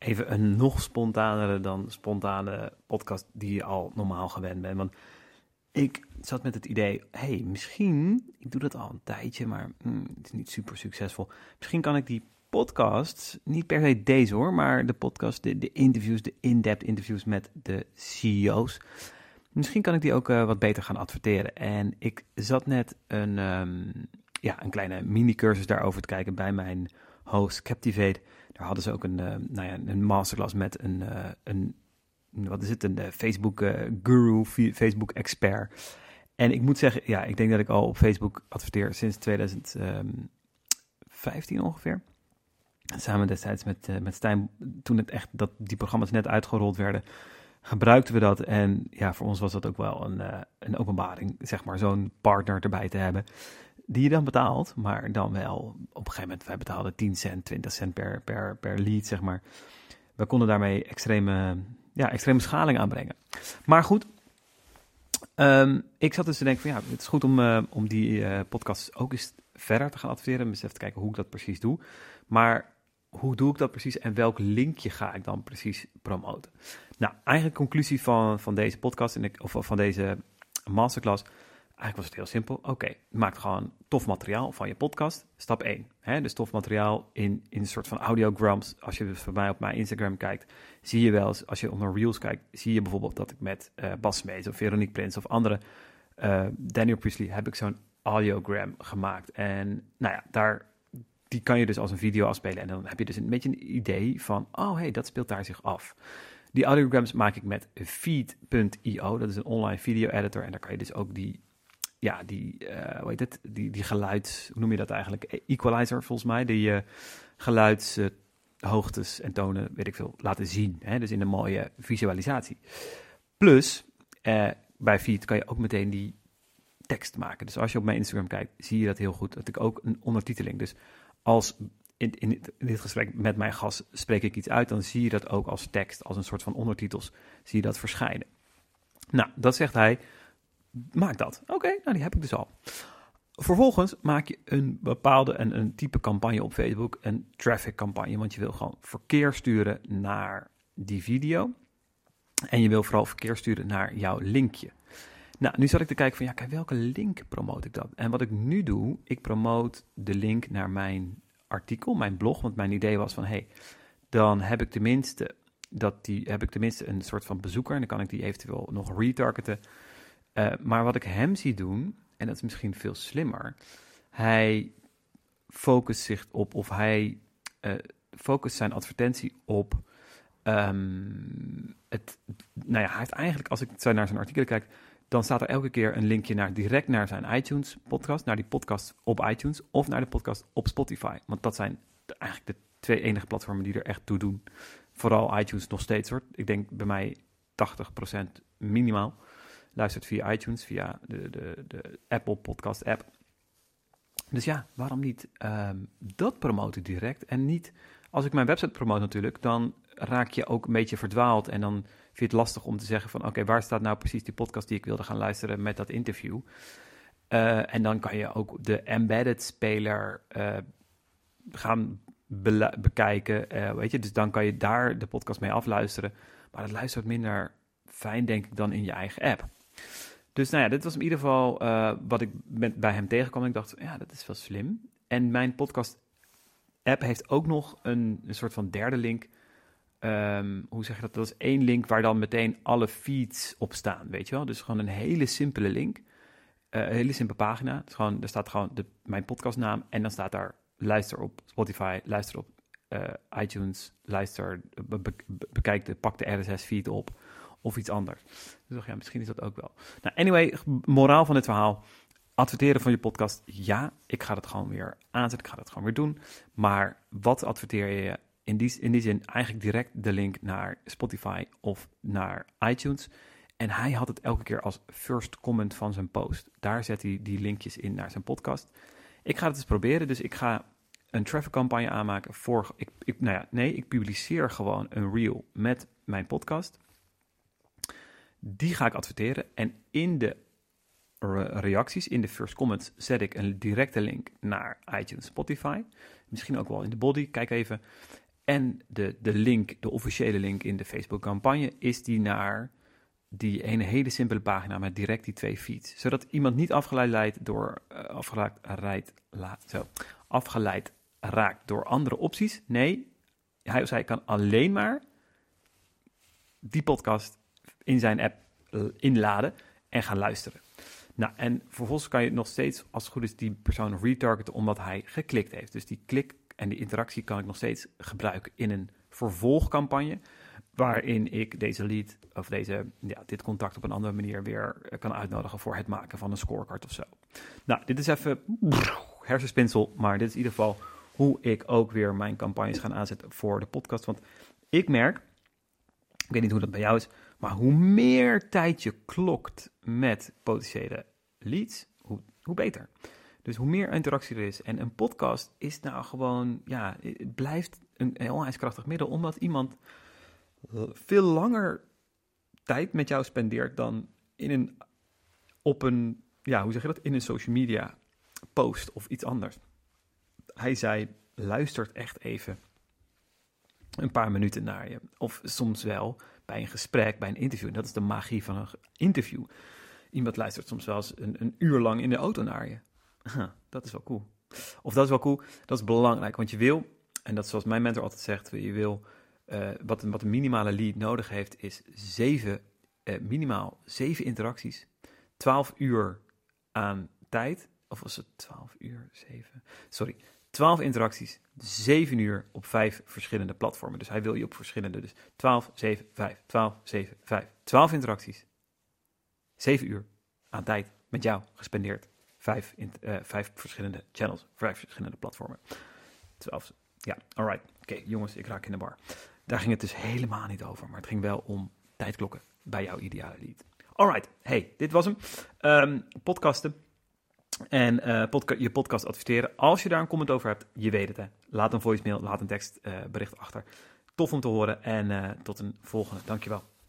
even een nog spontanere dan spontane podcast die je al normaal gewend bent. Want ik zat met het idee, misschien, ik doe dat al een tijdje, maar het is niet super succesvol. Misschien kan ik die podcast, niet per se deze hoor, maar de podcast, de interviews, de in-depth interviews met de CEO's. Misschien kan ik die ook wat beter gaan adverteren. En ik zat net een kleine mini-cursus daarover te kijken bij mijn host Captivate. Daar hadden ze ook een masterclass met een Facebook guru, Facebook expert. En ik moet zeggen, ik denk dat ik al op Facebook adverteer sinds 2015 ongeveer. Samen destijds met Stijn, toen die programma's net uitgerold werden, gebruikten we dat. En ja, voor ons was dat ook wel een openbaring, zeg maar, zo'n partner erbij te hebben. Die je dan betaalt, maar dan wel op een gegeven moment, wij betaalden 10 cent, 20 cent per lead, zeg maar. We konden daarmee extreme schaling aanbrengen. Maar goed, ik zat dus te denken van het is goed om die podcast ook eens verder te gaan adverteren. Dus even te kijken hoe ik dat precies doe. Maar hoe doe ik dat precies en welk linkje ga ik dan precies promoten? Nou, eigenlijk conclusie van deze podcast of van deze masterclass. Eigenlijk was het heel simpel. Oké, maak gewoon tof materiaal van je podcast. Stap 1. Dus tof materiaal in een soort van audiograms. Als je dus voor mij op mijn Instagram kijkt, zie je wel eens, als je onder Reels kijkt, zie je bijvoorbeeld dat ik met Bas Smeets of Veronique Prins of andere, Daniel Priestley, heb ik zo'n audiogram gemaakt. En die kan je dus als een video afspelen. En dan heb je dus een beetje een idee van, dat speelt daar zich af. Die audiograms maak ik met Feed.io. Dat is een online video editor. En daar kan je dus ook die geluids, hoe noem je dat eigenlijk? Equalizer volgens mij. Die geluidshoogtes en tonen, weet ik veel, laten zien. Dus in een mooie visualisatie. Plus, bij Feed kan je ook meteen die tekst maken. Dus als je op mijn Instagram kijkt, zie je dat heel goed. Dat ik ook een ondertiteling. Dus als in dit gesprek met mijn gast spreek ik iets uit, dan zie je dat ook als tekst, als een soort van ondertitels, zie je dat verschijnen. Nou, dat zegt hij, maak dat. Oké, die heb ik dus al. Vervolgens maak je een type campagne op Facebook, een traffic campagne, want je wil gewoon verkeer sturen naar die video. En je wil vooral verkeer sturen naar jouw linkje. Nou, nu zat ik te kijken van, welke link promote ik dan? En wat ik nu doe, ik promote de link naar mijn artikel, mijn blog, want mijn idee was van, dan heb ik tenminste een soort van bezoeker en dan kan ik die eventueel nog retargeten. Maar wat ik hem zie doen, en dat is misschien veel slimmer, hij focust zich op, of hij focust zijn advertentie op, hij heeft eigenlijk, als ik naar zijn artikelen kijk, dan staat er elke keer een linkje direct naar zijn iTunes podcast, naar die podcast op iTunes of naar de podcast op Spotify. Want dat zijn eigenlijk de twee enige platformen die er echt toe doen. Vooral iTunes nog steeds hoor. Ik denk bij mij 80% minimaal luistert via iTunes, via de Apple Podcast app. Dus waarom niet dat promoten direct en niet, als ik mijn website promote natuurlijk, dan raak je ook een beetje verdwaald en dan vind je het lastig om te zeggen van oké, waar staat nou precies die podcast die ik wilde gaan luisteren met dat interview? En dan kan je ook de embedded speler gaan bekijken, dus dan kan je daar de podcast mee afluisteren, maar het luistert minder fijn denk ik dan in je eigen app. Dus dit was in ieder geval wat ik bij hem tegenkwam. Ik dacht, dat is wel slim. En mijn podcast-app heeft ook nog een soort van derde link. Hoe zeg je dat? Dat is één link waar dan meteen alle feeds op staan, weet je wel? Dus gewoon een hele simpele link. Een hele simpele pagina. Dus er staat gewoon mijn podcastnaam en dan staat daar luister op Spotify, luister op iTunes, pak de RSS-feed op. Of iets anders. Dus dacht, misschien is dat ook wel. Nou, anyway, moraal van dit verhaal. Adverteren van je podcast. Ja, ik ga het gewoon weer aanzetten. Ik ga het gewoon weer doen. Maar wat adverteer je? In die zin eigenlijk direct de link naar Spotify of naar iTunes. En hij had het elke keer als first comment van zijn post. Daar zet hij die linkjes in naar zijn podcast. Ik ga het eens proberen. Dus ik ga een traffic campagne aanmaken. Ik publiceer gewoon een reel met mijn podcast. Die ga ik adverteren en in de reacties, in de first comments, zet ik een directe link naar iTunes, Spotify. Misschien ook wel in de body, kijk even. En de link, de officiële link in de Facebook-campagne, is die naar die ene hele simpele pagina met direct die 2 feeds. Zodat iemand niet afgeleid raakt door andere opties. Nee, hij of zij kan alleen maar die podcast in zijn app inladen en gaan luisteren. Nou, en vervolgens kan je nog steeds, als het goed is, die persoon retargeten omdat hij geklikt heeft. Dus die klik en die interactie kan ik nog steeds gebruiken in een vervolgcampagne, waarin ik deze lead of dit contact op een andere manier weer kan uitnodigen voor het maken van een scorecard of zo. Nou, dit is even hersenspinsel, maar dit is in ieder geval hoe ik ook weer mijn campagnes ga aanzetten voor de podcast. Want ik merk, ik weet niet hoe dat bij jou is, maar hoe meer tijd je klokt met potentiële leads, hoe beter. Dus hoe meer interactie er is. En een podcast is nou gewoon, het blijft een onwijs krachtig middel, omdat iemand veel langer tijd met jou spendeert dan in een social media post of iets anders. Hij zei, luistert echt even een paar minuten naar je. Of soms wel bij een gesprek, bij een interview. Dat is de magie van een interview. Iemand luistert soms wel eens een uur lang in de auto naar je. Dat is wel cool. Of dat is wel cool, dat is belangrijk. Want je wil, en dat is zoals mijn mentor altijd zegt, je wil, wat een minimale lead nodig heeft, is minimaal 7 interacties, 12 uur aan tijd. Of was het 12 uur, 7? Sorry, 12 interacties, 7 uur op 5 verschillende platformen. Dus hij wil je op verschillende, dus 12, 7, 5, 12, 7, 5. 12 interacties, 7 uur aan tijd met jou gespendeerd. 5 verschillende channels, 5 verschillende platformen. 12, alright. Oké, jongens, ik raak in de bar. Daar ging het dus helemaal niet over, maar het ging wel om tijdklokken bij jouw ideale lead. Alright, hey, dit was hem. Podcasten en je podcast adverteren. Als je daar een comment over hebt, je weet het, hè. Laat een voicemail, laat een tekstbericht achter. Tof om te horen en tot een volgende. Dankjewel.